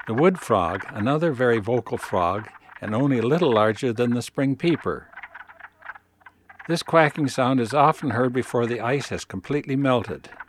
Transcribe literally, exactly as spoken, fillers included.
The wood frog, another very vocal frog, and only a little larger than the spring peeper. This quacking sound is often heard before the ice has completely melted.